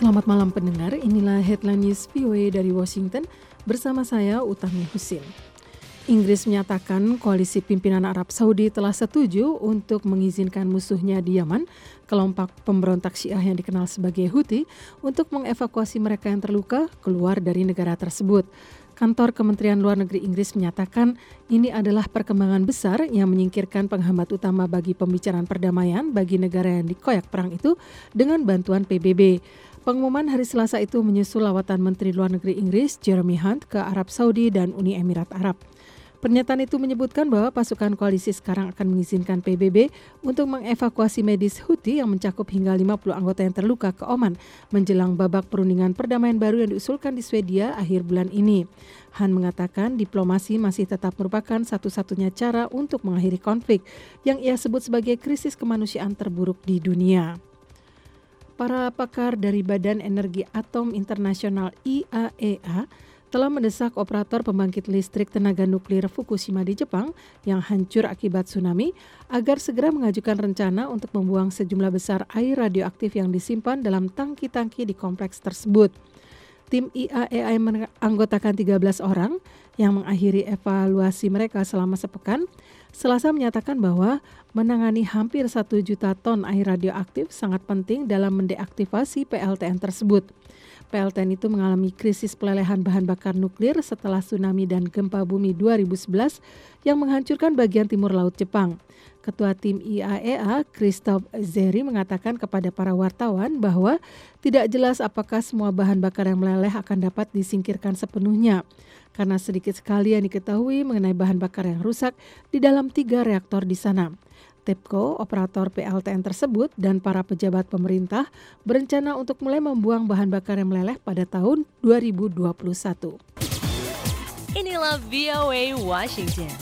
Selamat malam pendengar, inilah headline news VOA dari Washington bersama saya Utami Husin. Inggris menyatakan koalisi pimpinan Arab Saudi telah setuju untuk mengizinkan musuhnya di Yaman, kelompok pemberontak Syiah yang dikenal sebagai Houthi, untuk mengevakuasi mereka yang terluka keluar dari negara tersebut. Kantor Kementerian Luar Negeri Inggris menyatakan ini adalah perkembangan besar yang menyingkirkan penghambat utama bagi pembicaraan perdamaian bagi negara yang dikoyak perang itu dengan bantuan PBB. Pengumuman hari Selasa itu menyusul lawatan Menteri Luar Negeri Inggris Jeremy Hunt ke Arab Saudi dan Uni Emirat Arab. Pernyataan itu menyebutkan bahwa pasukan koalisi sekarang akan mengizinkan PBB untuk mengevakuasi medis Houthi yang mencakup hingga 50 anggota yang terluka ke Oman menjelang babak perundingan perdamaian baru yang diusulkan di Swedia akhir bulan ini. Han mengatakan diplomasi masih tetap merupakan satu-satunya cara untuk mengakhiri konflik yang ia sebut sebagai krisis kemanusiaan terburuk di dunia. Para pakar dari Badan Energi Atom Internasional IAEA telah mendesak operator pembangkit listrik tenaga nuklir Fukushima di Jepang yang hancur akibat tsunami agar segera mengajukan rencana untuk membuang sejumlah besar air radioaktif yang disimpan dalam tangki-tangki di kompleks tersebut. Tim IAEA menganggotakan 13 orang yang mengakhiri evaluasi mereka selama sepekan, Selasa menyatakan bahwa menangani hampir 1 juta ton air radioaktif sangat penting dalam mendeaktivasi PLTN tersebut. PLTN itu mengalami krisis pelelehan bahan bakar nuklir setelah tsunami dan gempa bumi 2011 yang menghancurkan bagian timur laut Jepang. Ketua tim IAEA, Christophe Zeri, mengatakan kepada para wartawan bahwa tidak jelas apakah semua bahan bakar yang meleleh akan dapat disingkirkan sepenuhnya, karena sedikit sekali yang diketahui mengenai bahan bakar yang rusak di dalam 3 reaktor di sana. TEPCO, operator PLTN tersebut, dan para pejabat pemerintah berencana untuk mulai membuang bahan bakar yang meleleh pada tahun 2021. Inilah VOA Washington.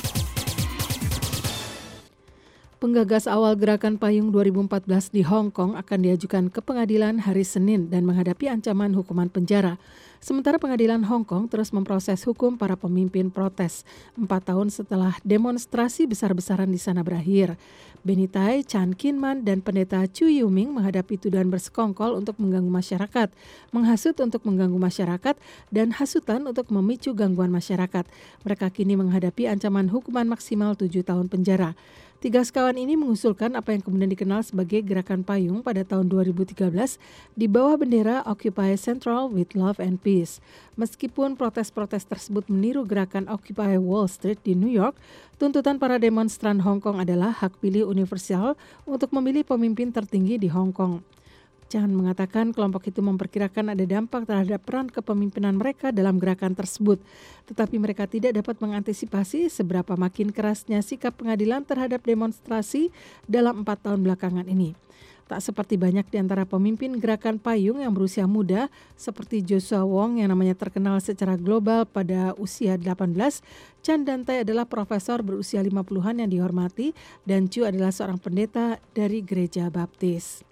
Penggagas awal gerakan payung 2014 di Hong Kong akan diajukan ke pengadilan hari Senin dan menghadapi ancaman hukuman penjara. Sementara pengadilan Hong Kong terus memproses hukum para pemimpin protes 4 tahun setelah demonstrasi besar-besaran di sana berakhir. Benny Tai, Chan Kin Man, dan pendeta Chu Yuming menghadapi tuduhan bersekongkol untuk mengganggu masyarakat, menghasut untuk mengganggu masyarakat, dan hasutan untuk memicu gangguan masyarakat. Mereka kini menghadapi ancaman hukuman maksimal 7 tahun penjara. 3 sekawan ini mengusulkan apa yang kemudian dikenal sebagai Gerakan Payung pada tahun 2013 di bawah bendera Occupy Central with Love and Peace. Meskipun protes-protes tersebut meniru gerakan Occupy Wall Street di New York, tuntutan para demonstran Hong Kong adalah hak pilih universal untuk memilih pemimpin tertinggi di Hong Kong. Chan mengatakan kelompok itu memperkirakan ada dampak terhadap peran kepemimpinan mereka dalam gerakan tersebut, tetapi mereka tidak dapat mengantisipasi seberapa makin kerasnya sikap pengadilan terhadap demonstrasi dalam 4 tahun belakangan ini. Tak seperti banyak di antara pemimpin gerakan payung yang berusia muda, seperti Joshua Wong yang namanya terkenal secara global pada usia 18, Chan dan Tai adalah profesor berusia 50-an yang dihormati, dan Chu adalah seorang pendeta dari gereja baptis.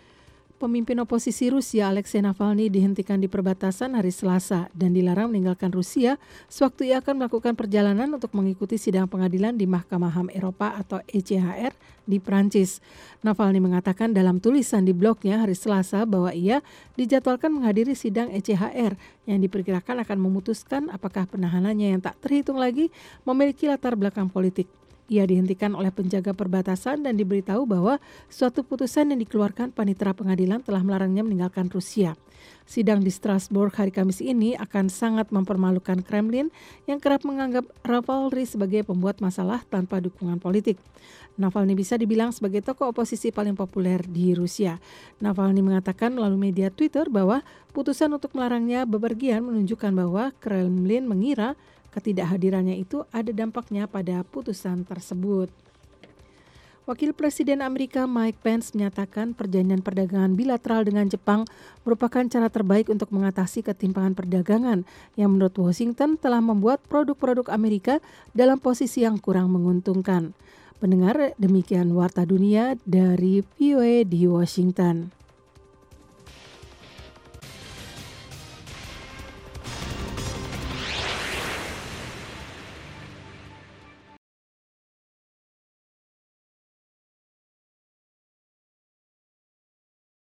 Pemimpin oposisi Rusia Alexei Navalny dihentikan di perbatasan hari Selasa dan dilarang meninggalkan Rusia sewaktu ia akan melakukan perjalanan untuk mengikuti sidang pengadilan di Mahkamah HAM Eropa atau ECHR di Prancis. Navalny mengatakan dalam tulisan di blognya hari Selasa bahwa ia dijadwalkan menghadiri sidang ECHR yang diperkirakan akan memutuskan apakah penahanannya yang tak terhitung lagi memiliki latar belakang politik. Ia dihentikan oleh penjaga perbatasan dan diberitahu bahwa suatu putusan yang dikeluarkan panitera pengadilan telah melarangnya meninggalkan Rusia. Sidang di Strasbourg hari Kamis ini akan sangat mempermalukan Kremlin yang kerap menganggap Navalny sebagai pembuat masalah tanpa dukungan politik. Navalny bisa dibilang sebagai tokoh oposisi paling populer di Rusia. Navalny mengatakan melalui media Twitter bahwa putusan untuk melarangnya bepergian menunjukkan bahwa Kremlin mengira ketidakhadirannya itu ada dampaknya pada putusan tersebut. Wakil Presiden Amerika Mike Pence menyatakan perjanjian perdagangan bilateral dengan Jepang merupakan cara terbaik untuk mengatasi ketimpangan perdagangan yang menurut Washington telah membuat produk-produk Amerika dalam posisi yang kurang menguntungkan. Pendengar, demikian Warta Dunia dari VOA di Washington.